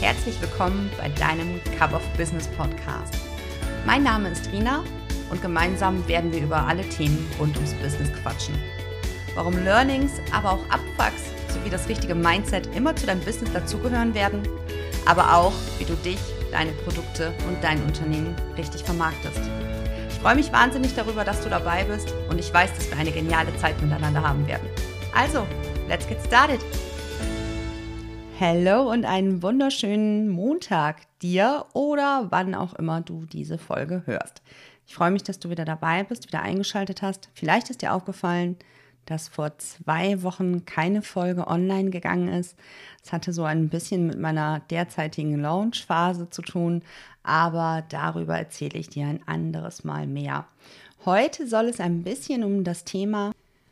herzlich willkommen bei deinem Cup of Business Podcast. Mein Name ist Rina und gemeinsam werden wir über alle Themen rund ums Business quatschen. Warum Learnings, aber auch Abfucks sowie das richtige Mindset immer zu deinem Business dazugehören werden, aber auch, wie du dich, deine Produkte und dein Unternehmen richtig vermarktest. Ich freue mich wahnsinnig darüber, dass du dabei bist und ich weiß, dass wir eine geniale Zeit miteinander haben werden. Also, let's get started! Hallo und einen wunderschönen Montag dir oder wann auch immer du diese Folge hörst. Ich freue mich, dass du wieder dabei bist, wieder eingeschaltet hast. Vielleicht ist dir aufgefallen, dass vor 2 Wochen keine Folge online gegangen ist. Es hatte so ein bisschen mit meiner derzeitigen Launchphase zu tun, aber darüber erzähle ich dir ein anderes Mal mehr. Heute soll es ein bisschen um das Thema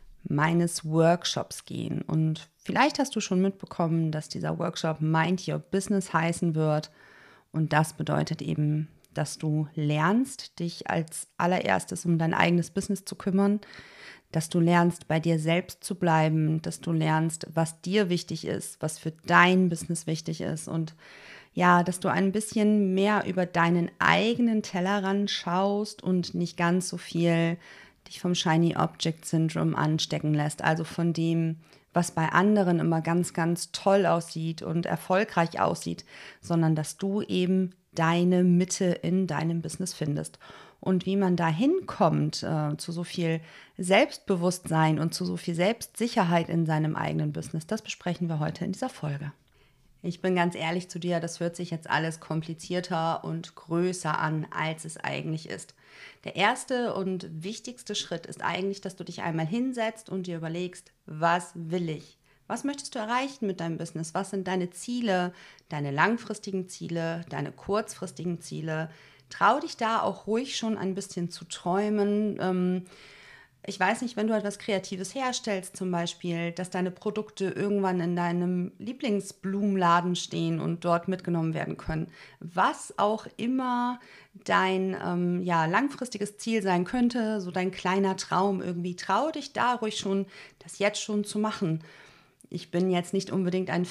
meines Workshops gehen und vielleicht hast du schon mitbekommen, dass dieser Workshop Mind Your Business heißen wird und das bedeutet eben, dass du lernst, dich als allererstes um dein eigenes Business zu kümmern, dass du lernst, bei dir selbst zu bleiben, dass du lernst, was dir wichtig ist, was für dein Business wichtig ist und ja, dass du ein bisschen mehr über deinen eigenen Tellerrand schaust und nicht ganz so viel dich vom Shiny Object Syndrome anstecken lässt, also von dem, was bei anderen immer ganz, ganz toll aussieht und erfolgreich aussieht, sondern dass du eben deine Mitte in deinem Business findest. Und wie man da hinkommt zu so viel Selbstbewusstsein und zu so viel Selbstsicherheit in seinem eigenen Business, das besprechen wir heute in dieser Folge. Ich bin ganz ehrlich zu dir, das hört sich jetzt alles komplizierter und größer an, als es eigentlich ist. Der erste und wichtigste Schritt ist eigentlich, dass du dich einmal hinsetzt und dir überlegst, was will ich? Was möchtest du erreichen mit deinem Business? Was sind deine Ziele, deine langfristigen Ziele, deine kurzfristigen Ziele? Trau dich da auch ruhig schon ein bisschen zu träumen. Ich weiß nicht, wenn du etwas Kreatives herstellst zum Beispiel, dass deine Produkte irgendwann in deinem Lieblingsblumenladen stehen und dort mitgenommen werden können. Was auch immer dein langfristiges Ziel sein könnte, so dein kleiner Traum irgendwie, trau dich da ruhig schon, das jetzt schon zu machen. Ich bin jetzt nicht unbedingt ein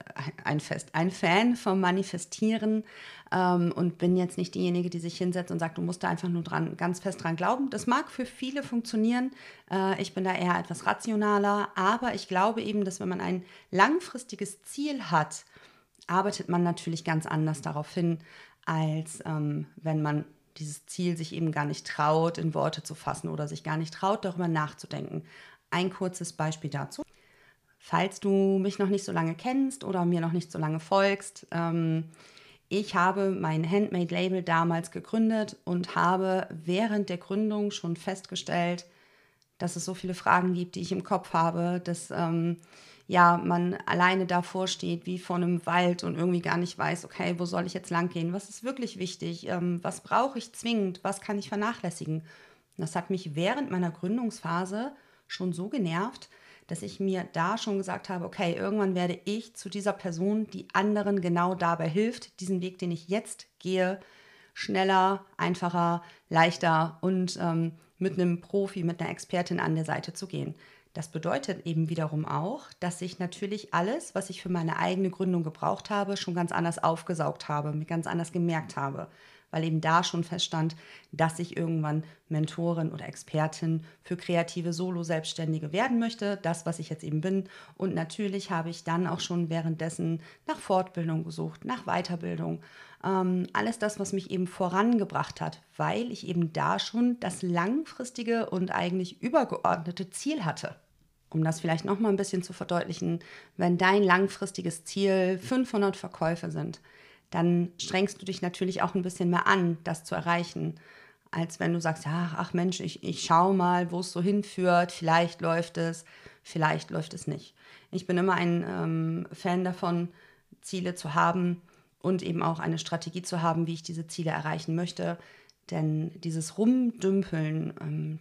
Fan vom Manifestieren und bin jetzt nicht diejenige, die sich hinsetzt und sagt, du musst da einfach nur ganz fest dran glauben. Das mag für viele funktionieren. Ich bin da eher etwas rationaler, aber ich glaube eben, dass wenn man ein langfristiges Ziel hat, arbeitet man natürlich ganz anders darauf hin, als wenn man dieses Ziel sich eben gar nicht traut, in Worte zu fassen oder sich gar nicht traut, darüber nachzudenken. Ein kurzes Beispiel dazu. Falls du mich noch nicht so lange kennst oder mir noch nicht so lange folgst, ich habe mein Handmade-Label damals gegründet und habe während der Gründung schon festgestellt, dass es so viele Fragen gibt, die ich im Kopf habe, dass man alleine davor steht wie vor einem Wald und irgendwie gar nicht weiß, okay, wo soll ich jetzt lang gehen? Was ist wirklich wichtig? Was brauche ich zwingend? Was kann ich vernachlässigen? Das hat mich während meiner Gründungsphase schon so genervt, dass ich mir da schon gesagt habe, okay, irgendwann werde ich zu dieser Person, die anderen genau dabei hilft, diesen Weg, den ich jetzt gehe, schneller, einfacher, leichter und mit einem Profi, mit einer Expertin an der Seite zu gehen. Das bedeutet eben wiederum auch, dass ich natürlich alles, was ich für meine eigene Gründung gebraucht habe, schon ganz anders aufgesaugt habe, mir ganz anders gemerkt habe, weil eben da schon feststand, dass ich irgendwann Mentorin oder Expertin für kreative Solo-Selbstständige werden möchte, das, was ich jetzt eben bin. Und natürlich habe ich dann auch schon währenddessen nach Fortbildung gesucht, nach Weiterbildung, alles das, was mich eben vorangebracht hat, weil ich eben da schon das langfristige und eigentlich übergeordnete Ziel hatte. Um das vielleicht noch mal ein bisschen zu verdeutlichen, wenn dein langfristiges Ziel 500 Verkäufe sind, dann strengst du dich natürlich auch ein bisschen mehr an, das zu erreichen, als wenn du sagst, ja, ach Mensch, ich schau mal, wo es so hinführt, vielleicht läuft es nicht. Ich bin immer ein Fan davon, Ziele zu haben und eben auch eine Strategie zu haben, wie ich diese Ziele erreichen möchte. Denn dieses Rumdümpeln,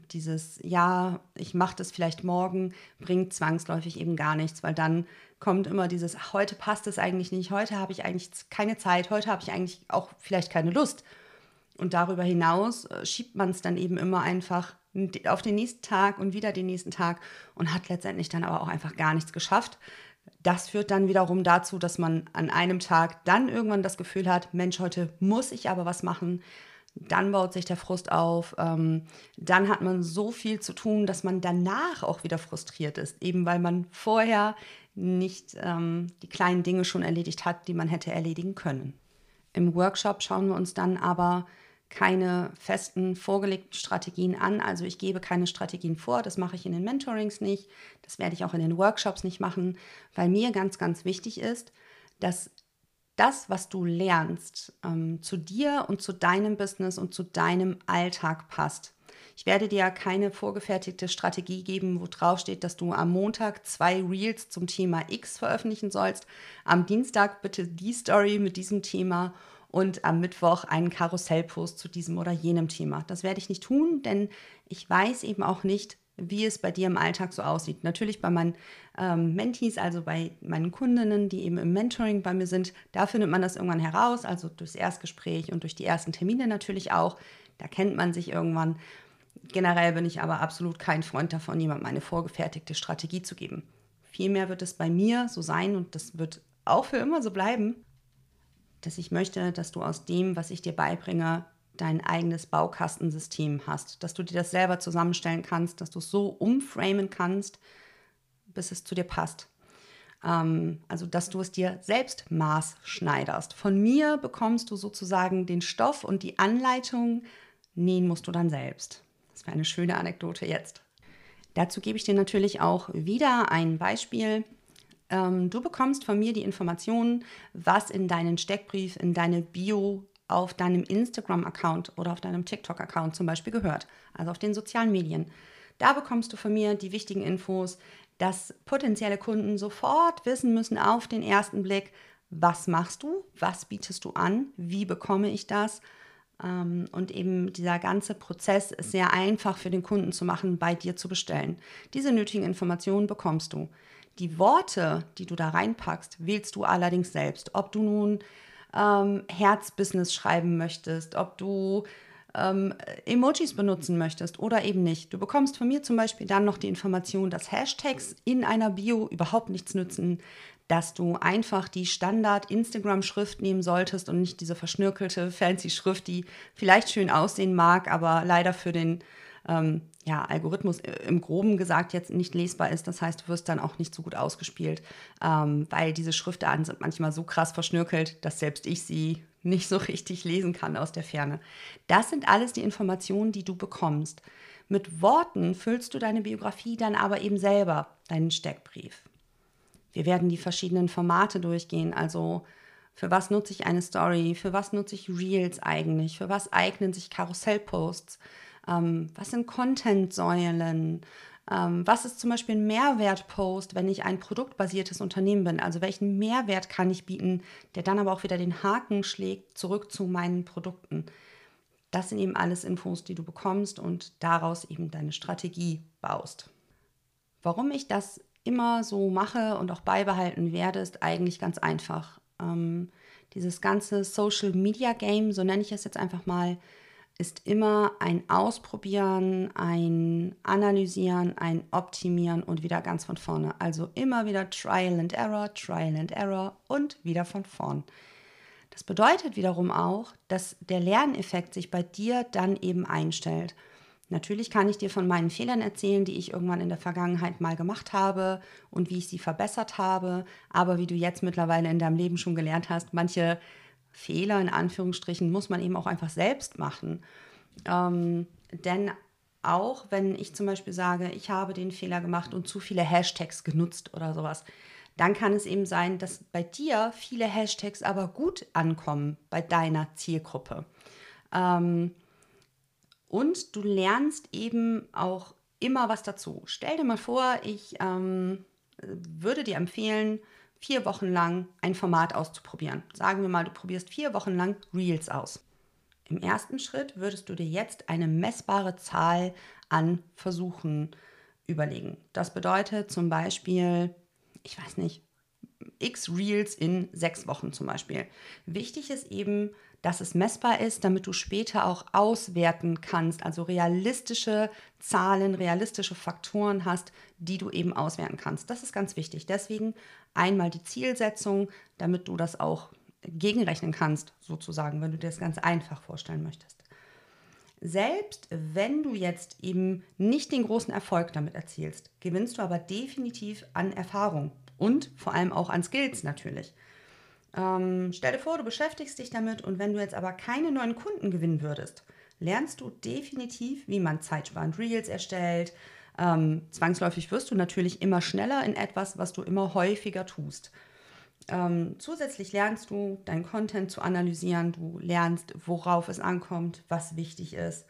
ich mache das vielleicht morgen, bringt zwangsläufig eben gar nichts, weil dann kommt immer dieses, ach, heute passt es eigentlich nicht, heute habe ich eigentlich keine Zeit, heute habe ich eigentlich auch vielleicht keine Lust. Und darüber hinaus schiebt man es dann eben immer einfach auf den nächsten Tag und wieder den nächsten Tag und hat letztendlich dann aber auch einfach gar nichts geschafft. Das führt dann wiederum dazu, dass man an einem Tag dann irgendwann das Gefühl hat, Mensch, heute muss ich aber was machen. Dann baut sich der Frust auf. Dann hat man so viel zu tun, dass man danach auch wieder frustriert ist, eben weil man vorher nicht die kleinen Dinge schon erledigt hat, die man hätte erledigen können. Im Workshop schauen wir uns dann aber keine festen vorgelegten Strategien an. Also ich gebe keine Strategien vor, das mache ich in den Mentorings nicht, das werde ich auch in den Workshops nicht machen, weil mir ganz, ganz wichtig ist, dass das, was du lernst, zu dir und zu deinem Business und zu deinem Alltag passt. Ich werde dir keine vorgefertigte Strategie geben, wo drauf steht, dass du am Montag 2 Reels zum Thema X veröffentlichen sollst, am Dienstag bitte die Story mit diesem Thema und am Mittwoch einen Karussellpost zu diesem oder jenem Thema. Das werde ich nicht tun, denn ich weiß eben auch nicht, wie es bei dir im Alltag so aussieht. Natürlich bei meinen Mentees, also bei meinen Kundinnen, die eben im Mentoring bei mir sind, da findet man das irgendwann heraus, also durchs Erstgespräch und durch die ersten Termine natürlich auch. Da kennt man sich irgendwann. Generell bin ich aber absolut kein Freund davon, jemandem eine vorgefertigte Strategie zu geben. Vielmehr wird es bei mir so sein, und das wird auch für immer so bleiben, dass ich möchte, dass du aus dem, was ich dir beibringe, dein eigenes Baukastensystem hast, dass du dir das selber zusammenstellen kannst, dass du es so umframen kannst, bis es zu dir passt. Also, dass du es dir selbst maßschneiderst. Von mir bekommst du sozusagen den Stoff und die Anleitung, nähen musst du dann selbst. Das wäre eine schöne Anekdote jetzt. Dazu gebe ich dir natürlich auch wieder ein Beispiel. Du bekommst von mir die Informationen, was in deinen Steckbrief, in deine Bio auf deinem Instagram-Account oder auf deinem TikTok-Account zum Beispiel gehört, also auf den sozialen Medien. Da bekommst du von mir die wichtigen Infos, dass potenzielle Kunden sofort wissen müssen auf den ersten Blick, was machst du, was bietest du an, wie bekomme ich das. Und eben dieser ganze Prozess ist sehr einfach für den Kunden zu machen, bei dir zu bestellen. Diese nötigen Informationen bekommst du. Die Worte, die du da reinpackst, wählst du allerdings selbst. Ob du nun Herzbusiness schreiben möchtest, ob du Emojis benutzen möchtest oder eben nicht. Du bekommst von mir zum Beispiel dann noch die Information, dass Hashtags in einer Bio überhaupt nichts nützen, dass du einfach die Standard-Instagram-Schrift nehmen solltest und nicht diese verschnörkelte, fancy Schrift, die vielleicht schön aussehen mag, aber leider für den Algorithmus im Groben gesagt jetzt nicht lesbar ist. Das heißt, du wirst dann auch nicht so gut ausgespielt, weil diese Schriftarten sind manchmal so krass verschnörkelt, dass selbst ich sie nicht so richtig lesen kann aus der Ferne. Das sind alles die Informationen, die du bekommst. Mit Worten füllst du deine Biografie dann aber eben selber, deinen Steckbrief. Wir werden die verschiedenen Formate durchgehen, also für was nutze ich eine Story, für was nutze ich Reels eigentlich, für was eignen sich Karussellposts, was sind Content-Säulen, was ist zum Beispiel ein Mehrwertpost, wenn ich ein produktbasiertes Unternehmen bin, also welchen Mehrwert kann ich bieten, der dann aber auch wieder den Haken schlägt zurück zu meinen Produkten. Das sind eben alles Infos, die du bekommst und daraus eben deine Strategie baust. Warum ich das immer so mache und auch beibehalten werde, ist eigentlich ganz einfach. Dieses ganze Social Media Game, so nenne ich es jetzt einfach mal, ist immer ein Ausprobieren, ein Analysieren, ein Optimieren und wieder ganz von vorne. Also immer wieder Trial and Error und wieder von vorn. Das bedeutet wiederum auch, dass der Lerneffekt sich bei dir dann eben einstellt. Natürlich kann ich dir von meinen Fehlern erzählen, die ich irgendwann in der Vergangenheit mal gemacht habe und wie ich sie verbessert habe. Aber wie du jetzt mittlerweile in deinem Leben schon gelernt hast, manche Fehler in Anführungsstrichen muss man eben auch einfach selbst machen. Denn auch wenn ich zum Beispiel sage, ich habe den Fehler gemacht und zu viele Hashtags genutzt oder sowas, dann kann es eben sein, dass bei dir viele Hashtags aber gut ankommen bei deiner Zielgruppe. Und du lernst eben auch immer was dazu. Stell dir mal vor, ich würde dir empfehlen, 4 Wochen lang ein Format auszuprobieren. Sagen wir mal, du probierst 4 Wochen lang Reels aus. Im ersten Schritt würdest du dir jetzt eine messbare Zahl an Versuchen überlegen. Das bedeutet zum Beispiel, ich weiß nicht, x Reels in 6 Wochen zum Beispiel. Wichtig ist eben, dass es messbar ist, damit du später auch auswerten kannst, also realistische Zahlen, realistische Faktoren hast, die du eben auswerten kannst. Das ist ganz wichtig. Deswegen einmal die Zielsetzung, damit du das auch gegenrechnen kannst, sozusagen, wenn du dir das ganz einfach vorstellen möchtest. Selbst wenn du jetzt eben nicht den großen Erfolg damit erzielst, gewinnst du aber definitiv an Erfahrung und vor allem auch an Skills natürlich. Stell dir vor, du beschäftigst dich damit und wenn du jetzt aber keine neuen Kunden gewinnen würdest, lernst du definitiv, wie man zeitsparend Reels erstellt. Zwangsläufig wirst du natürlich immer schneller in etwas, was du immer häufiger tust. Zusätzlich lernst du, deinen Content zu analysieren, du lernst, worauf es ankommt, was wichtig ist.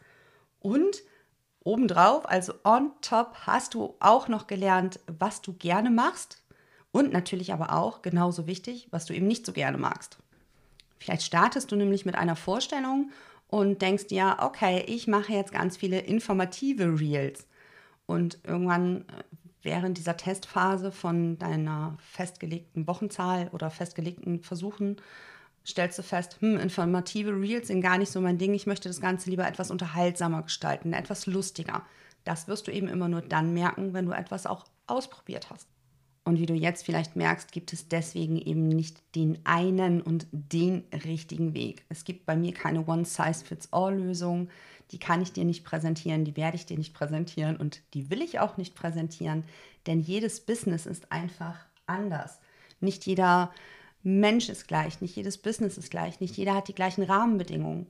Und obendrauf, also on top, hast du auch noch gelernt, was du gerne machst und natürlich aber auch, genauso wichtig, was du eben nicht so gerne magst. Vielleicht startest du nämlich mit einer Vorstellung und denkst dir, okay, ich mache jetzt ganz viele informative Reels. Und irgendwann während dieser Testphase von deiner festgelegten Wochenzahl oder festgelegten Versuchen stellst du fest, informative Reels sind gar nicht so mein Ding. Ich möchte das Ganze lieber etwas unterhaltsamer gestalten, etwas lustiger. Das wirst du eben immer nur dann merken, wenn du etwas auch ausprobiert hast. Und wie du jetzt vielleicht merkst, gibt es deswegen eben nicht den einen und den richtigen Weg. Es gibt bei mir keine One-Size-Fits-All-Lösung. Die kann ich dir nicht präsentieren, die werde ich dir nicht präsentieren und die will ich auch nicht präsentieren, denn jedes Business ist einfach anders. Nicht jeder Mensch ist gleich, nicht jedes Business ist gleich, nicht jeder hat die gleichen Rahmenbedingungen.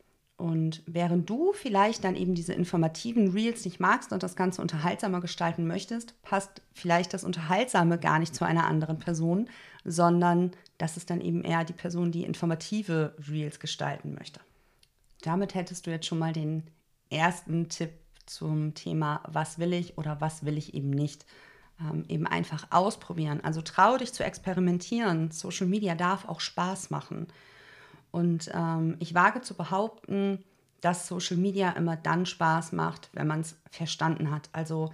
Und während du vielleicht dann eben diese informativen Reels nicht magst und das Ganze unterhaltsamer gestalten möchtest, passt vielleicht das Unterhaltsame gar nicht zu einer anderen Person, sondern das ist dann eben eher die Person, die informative Reels gestalten möchte. Damit hättest du jetzt schon mal den ersten Tipp zum Thema, was will ich oder was will ich eben nicht. Eben einfach ausprobieren. Also trau dich zu experimentieren. Social Media darf auch Spaß machen. Und ich wage zu behaupten, dass Social Media immer dann Spaß macht, wenn man es verstanden hat. Also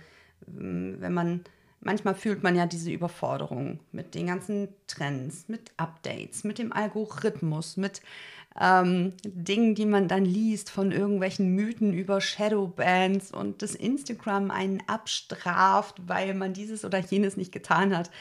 manchmal fühlt man ja diese Überforderung mit den ganzen Trends, mit Updates, mit dem Algorithmus, mit Dingen, die man dann liest von irgendwelchen Mythen über Shadowbans und das Instagram einen abstraft, weil man dieses oder jenes nicht getan hat,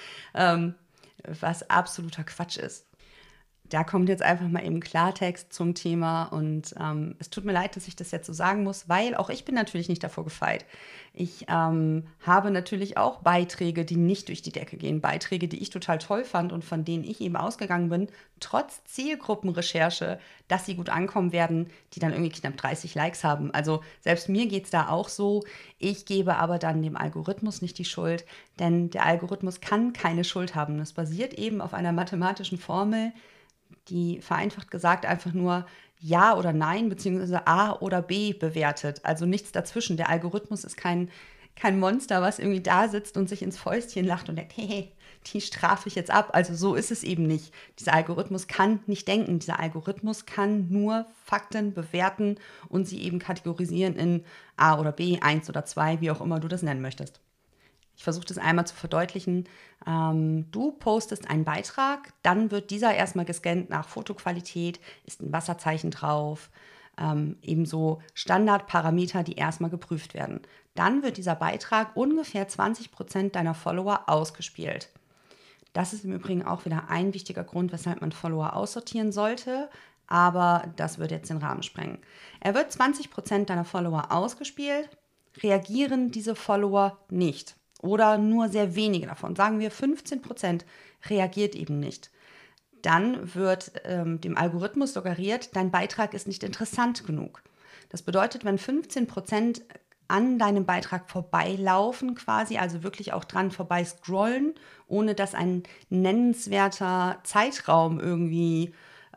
was absoluter Quatsch ist. Da kommt jetzt einfach mal eben Klartext zum Thema und es tut mir leid, dass ich das jetzt so sagen muss, weil auch ich bin natürlich nicht davor gefeit. Ich habe natürlich auch Beiträge, die nicht durch die Decke gehen, Beiträge, die ich total toll fand und von denen ich eben ausgegangen bin, trotz Zielgruppenrecherche, dass sie gut ankommen werden, die dann irgendwie knapp 30 Likes haben. Also selbst mir geht es da auch so. Ich gebe aber dann dem Algorithmus nicht die Schuld, denn der Algorithmus kann keine Schuld haben. Das basiert eben auf einer mathematischen Formel, die vereinfacht gesagt einfach nur Ja oder Nein beziehungsweise A oder B bewertet. Also nichts dazwischen. Der Algorithmus ist kein Monster, was irgendwie da sitzt und sich ins Fäustchen lacht und denkt, hey, die strafe ich jetzt ab. Also so ist es eben nicht. Dieser Algorithmus kann nicht denken. Dieser Algorithmus kann nur Fakten bewerten und sie eben kategorisieren in A oder B, 1 oder 2, wie auch immer du das nennen möchtest. Ich versuche das einmal zu verdeutlichen. Du postest einen Beitrag, dann wird dieser erstmal gescannt nach Fotoqualität, ist ein Wasserzeichen drauf, ebenso Standardparameter, die erstmal geprüft werden. Dann wird dieser Beitrag ungefähr 20% deiner Follower ausgespielt. Das ist im Übrigen auch wieder ein wichtiger Grund, weshalb man Follower aussortieren sollte, aber das wird jetzt den Rahmen sprengen. Er wird 20% deiner Follower ausgespielt, reagieren diese Follower nicht. Oder nur sehr wenige davon, sagen wir 15% reagiert eben nicht. Dann wird dem Algorithmus suggeriert, dein Beitrag ist nicht interessant genug. Das bedeutet, wenn 15% an deinem Beitrag vorbeilaufen quasi, also wirklich auch dran vorbei scrollen, ohne dass ein nennenswerter Zeitraum irgendwie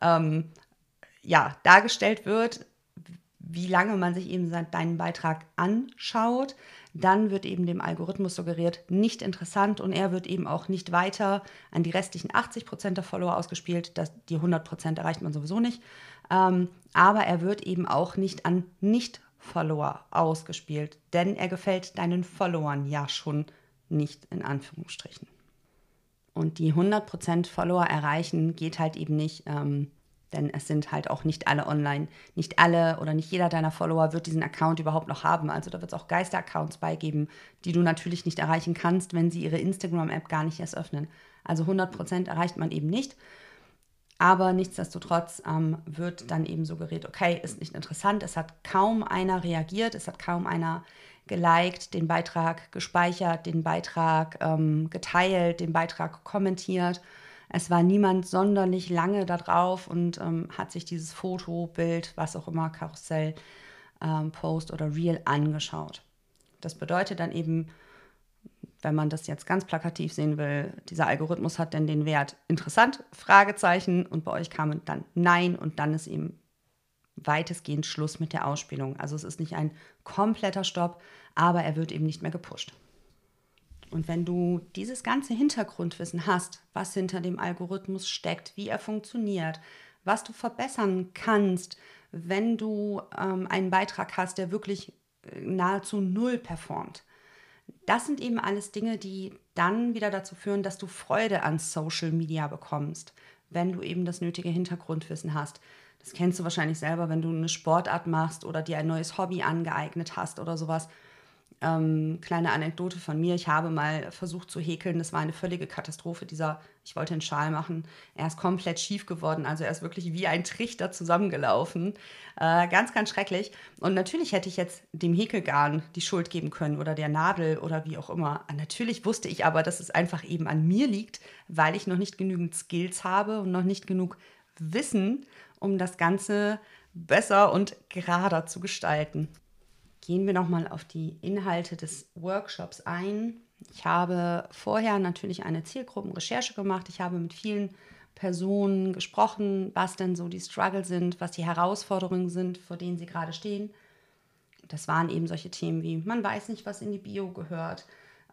dargestellt wird, wie lange man sich eben deinen Beitrag anschaut, dann wird eben dem Algorithmus suggeriert, nicht interessant und er wird eben auch nicht weiter an die restlichen 80% der Follower ausgespielt. Die 100% erreicht man sowieso nicht. Aber er wird eben auch nicht an Nicht-Follower ausgespielt, denn er gefällt deinen Followern ja schon nicht, in Anführungsstrichen. Und die 100% Follower erreichen geht halt eben nicht, denn es sind halt auch nicht alle online. Nicht alle oder nicht jeder deiner Follower wird diesen Account überhaupt noch haben. Also da wird es auch Geister-Accounts beigeben, die du natürlich nicht erreichen kannst, wenn sie ihre Instagram-App gar nicht erst öffnen. Also 100% erreicht man eben nicht. Aber nichtsdestotrotz wird dann eben suggeriert, okay, ist nicht interessant, es hat kaum einer reagiert, es hat kaum einer geliked, den Beitrag gespeichert, den Beitrag geteilt, den Beitrag kommentiert. Es war niemand sonderlich lange da drauf und hat sich dieses Foto, Bild, was auch immer, Karussell, Post oder Reel angeschaut. Das bedeutet dann eben, wenn man das jetzt ganz plakativ sehen will, dieser Algorithmus hat denn den Wert interessant, Fragezeichen, und bei euch kam dann Nein und dann ist eben weitestgehend Schluss mit der Ausspielung. Also es ist nicht ein kompletter Stopp, aber er wird eben nicht mehr gepusht. Und wenn du dieses ganze Hintergrundwissen hast, was hinter dem Algorithmus steckt, wie er funktioniert, was du verbessern kannst, wenn du einen Beitrag hast, der wirklich nahezu null performt, das sind eben alles Dinge, die dann wieder dazu führen, dass du Freude an Social Media bekommst, wenn du eben das nötige Hintergrundwissen hast. Das kennst du wahrscheinlich selber, wenn du eine Sportart machst oder dir ein neues Hobby angeeignet hast oder sowas. Kleine Anekdote von mir, ich habe mal versucht zu häkeln, das war eine völlige Katastrophe, ich wollte einen Schal machen, er ist komplett schief geworden, also er ist wirklich wie ein Trichter zusammengelaufen, ganz, ganz schrecklich. Und natürlich hätte ich jetzt dem Häkelgarn die Schuld geben können oder der Nadel oder wie auch immer. Natürlich wusste ich aber, dass es einfach eben an mir liegt, weil ich noch nicht genügend Skills habe und noch nicht genug Wissen, um das Ganze besser und gerader zu gestalten. Gehen wir nochmal auf die Inhalte des Workshops ein. Ich habe vorher natürlich eine Zielgruppenrecherche gemacht. Ich habe mit vielen Personen gesprochen, was denn so die Struggle sind, was die Herausforderungen sind, vor denen sie gerade stehen. Das waren eben solche Themen wie, man weiß nicht, was in die Bio gehört.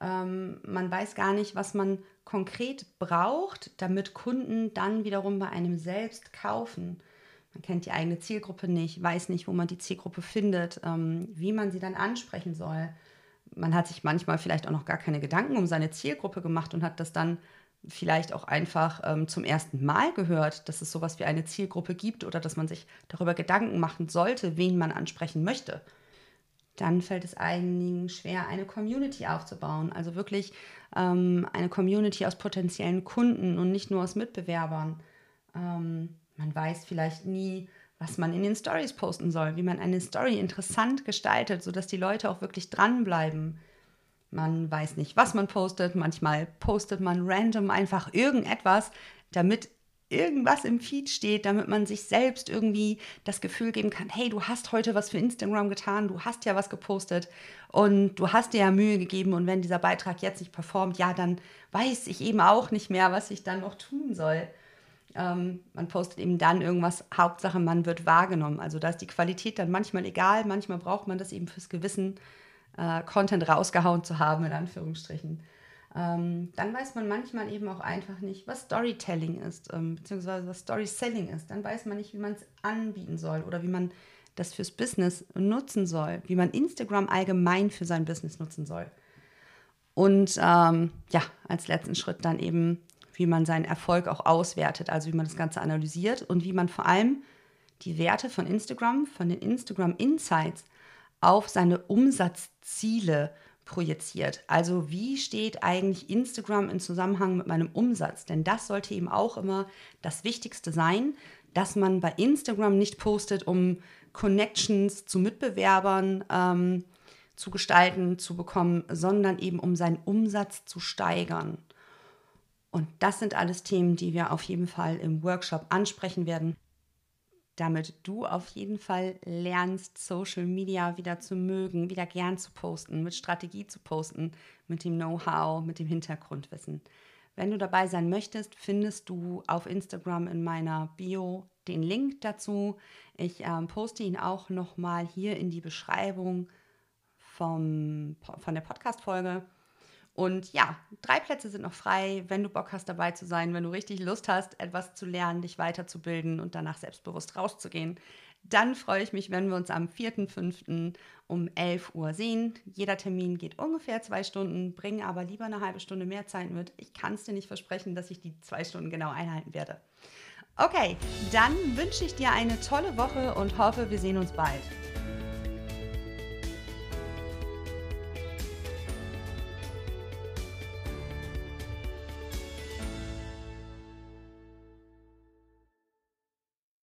Man weiß gar nicht, was man konkret braucht, damit Kunden dann wiederum bei einem selbst kaufen. Man kennt die eigene Zielgruppe nicht, weiß nicht, wo man die Zielgruppe findet, wie man sie dann ansprechen soll. Man hat sich manchmal vielleicht auch noch gar keine Gedanken um seine Zielgruppe gemacht und hat das dann vielleicht auch einfach zum ersten Mal gehört, dass es sowas wie eine Zielgruppe gibt oder dass man sich darüber Gedanken machen sollte, wen man ansprechen möchte. Dann fällt es einigen schwer, eine Community aufzubauen. Also wirklich eine Community aus potenziellen Kunden und nicht nur aus Mitbewerbern. Man weiß vielleicht nie, was man in den Stories posten soll, wie man eine Story interessant gestaltet, sodass die Leute auch wirklich dranbleiben. Man weiß nicht, was man postet. Manchmal postet man random einfach irgendetwas, damit irgendwas im Feed steht, damit man sich selbst irgendwie das Gefühl geben kann, hey, du hast heute was für Instagram getan, du hast ja was gepostet und du hast dir ja Mühe gegeben und wenn dieser Beitrag jetzt nicht performt, ja, dann weiß ich eben auch nicht mehr, was ich dann noch tun soll. Man postet eben dann irgendwas, Hauptsache man wird wahrgenommen. Also da ist die Qualität dann manchmal egal, manchmal braucht man das eben fürs Gewissen, Content rausgehauen zu haben, in Anführungsstrichen. Dann weiß man manchmal eben auch einfach nicht, was Storytelling ist, beziehungsweise was Storyselling ist. Dann weiß man nicht, wie man es anbieten soll oder wie man das fürs Business nutzen soll, wie man Instagram allgemein für sein Business nutzen soll. Und ja, als letzten Schritt dann eben, wie man seinen Erfolg auch auswertet, also wie man das Ganze analysiert und wie man vor allem die Werte von Instagram, von den Instagram Insights auf seine Umsatzziele projiziert. Also wie steht eigentlich Instagram im Zusammenhang mit meinem Umsatz? Denn das sollte eben auch immer das Wichtigste sein, dass man bei Instagram nicht postet, um Connections zu Mitbewerbern zu gestalten, zu bekommen, sondern eben um seinen Umsatz zu steigern. Und das sind alles Themen, die wir auf jeden Fall im Workshop ansprechen werden, damit du auf jeden Fall lernst, Social Media wieder zu mögen, wieder gern zu posten, mit Strategie zu posten, mit dem Know-how, mit dem Hintergrundwissen. Wenn du dabei sein möchtest, findest du auf Instagram in meiner Bio den Link dazu. Ich poste ihn auch nochmal hier in die Beschreibung von der Podcast-Folge. Und ja, 3 Plätze sind noch frei, wenn du Bock hast, dabei zu sein, wenn du richtig Lust hast, etwas zu lernen, dich weiterzubilden und danach selbstbewusst rauszugehen. Dann freue ich mich, wenn wir uns am 4.5. um 11 Uhr sehen. Jeder Termin geht ungefähr 2 Stunden, bring aber lieber eine halbe Stunde mehr Zeit mit. Ich kann es dir nicht versprechen, dass ich die 2 Stunden genau einhalten werde. Okay, dann wünsche ich dir eine tolle Woche und hoffe, wir sehen uns bald.